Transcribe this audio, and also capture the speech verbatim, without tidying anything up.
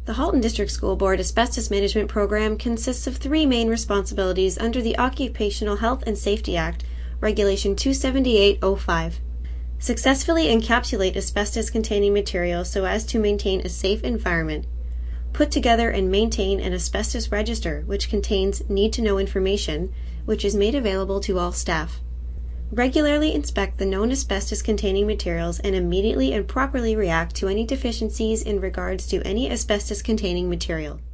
The Halton District School Board Asbestos Management Program consists of three main responsibilities under the Occupational Health and Safety Act, Regulation two seventy-eight oh five. Successfully encapsulate asbestos-containing materials so as to maintain a safe environment. Put together and maintain an asbestos register which contains need-to-know information, which is made available to all staff. Regularly inspect the known asbestos-containing materials and immediately and properly react to any deficiencies in regards to any asbestos-containing material.